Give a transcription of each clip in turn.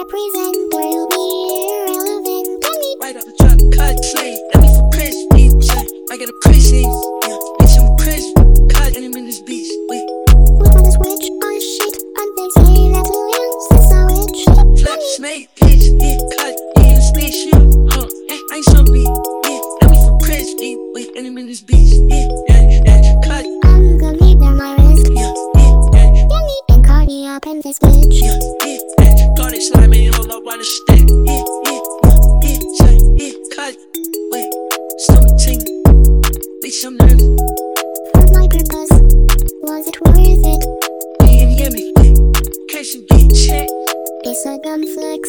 represent, will be irrelevant. Right up the truck, cut, slay, let me for prison, I get a prison, bitch, I'm a prison, cut, and I'm in this beach, wait. Whip on the switch, on shit, and they say that we'll use this a witch. Flap, snake, bitch, cut, in a spaceship, I ain't some beat, let me for prison, wait, and I'm in this beach, cut. I'm gonna leave them my wrist, and cardi up in this bitch. Got it slamming all up on the stick, cut, wait, stomach ting, bitch, I'm nervous. For my purpose, was it worth it? You didn't hear me, cash and get check. It's a gun flex,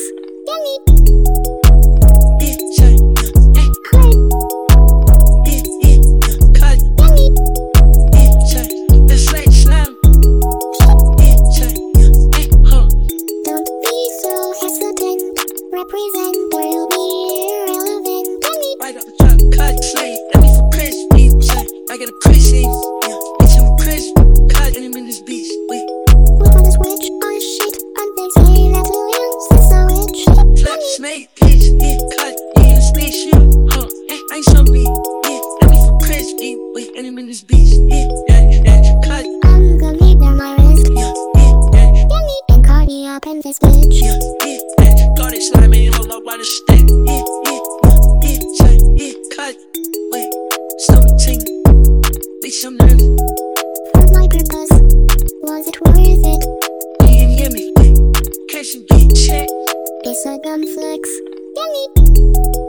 Cut, let's let slam. Don't be so hesitant, represent, will be irrelevant. Right up the truck, cut, slay, let me for prison, I get a prison, bitch, I'm a prison, cut, and I'm in this beach, wait. Whip on the switch, on shit, and they say that we'll use this a witch. Flap, snake, bitch, cut, in a spaceship, I ain't some beat, let me for prison, wait, and I'm in this beach, cut, I'm gonna leave them my wrist, and cardi up in this bitch. got it slamming all up on the stick, cut, wait, stomach ting, bitch, I'm nervous. For my purpose, was it worth it? You didn't hear me, cash and get check. It's a gun flex,